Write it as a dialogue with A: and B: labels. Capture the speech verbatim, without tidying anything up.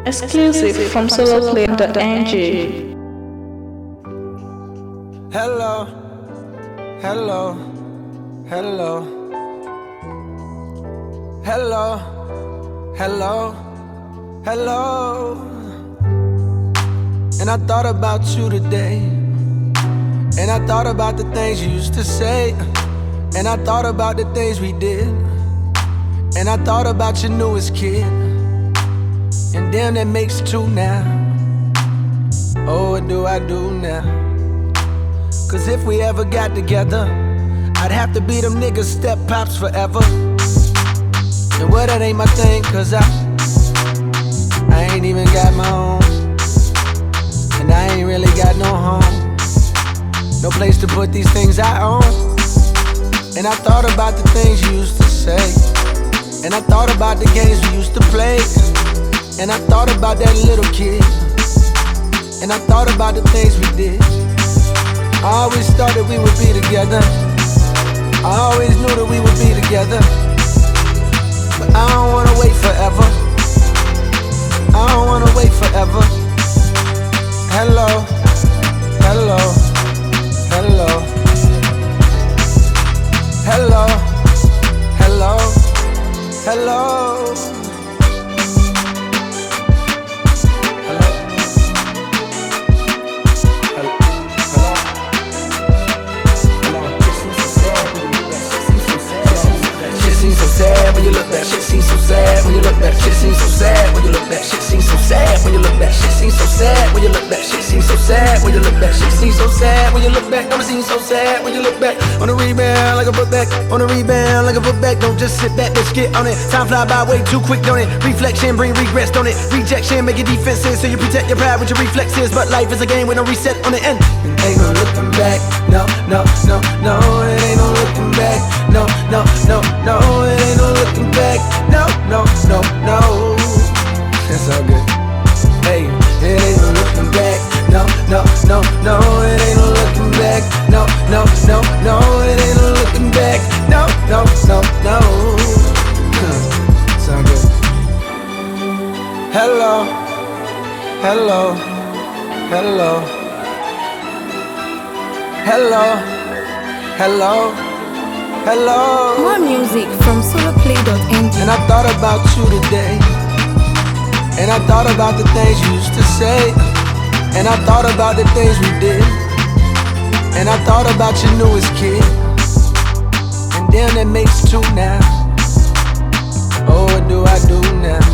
A: Exclusive from solo plane dot n g.
B: Hello, hello, hello, hello, hello, hello. And I thought about you today, and I thought about the things you used to say, and I thought about the things we did, and I thought about your newest kid, and damn, that makes two now. Oh, what do I do now? Cause if we ever got together, I'd have to be them niggas step pops forever. And well, that ain't my thing, cause I I ain't even got my own, and I ain't really got no home, no place to put these things I own. And I thought about the things you used to say, and I thought about the games we used to play, and I thought about that little kid, and I thought about the things we did. I always thought that we would be together, I always knew that we would be together, but I don't wanna wait forever, I don't wanna wait forever. Hello, hello, hello, hello, hello, hello. Sad when you look back, shit seems so sad when you look back, shit seems so sad when you look back, shit seems so sad when you look back, shit seems so sad when you look back, shit seems so sad when you look back, shit seems so sad when you look back, don't it seem so sad when you look back on the rebound like a put back, on the rebound like a put back, don't just sit back, let's get on it. Time fly by way too quick, don't it? Reflection bring regrets, don't it? Rejection make your defenses, so you protect your pride with your reflexes, but life is a game with no reset on the end. It ain't no looking back, no, no, no, no, it ain't no looking back, no, no, no, no, it ain't no looking back, no, no, no, no. It's all good. Hey, it ain't no looking back, no, no, no, no, it ain't no looking back, no, no, no, no, it ain't no looking back, no, no, no, no. It's all good. Hello, hello, hello, hello, hello, hello.
C: More music from solo play dot n g.
B: And I thought about you today, and I thought about the things you used to say, and I thought about the things we did, and I thought about your newest kid, and damn, that makes two now. Oh, what do I do now?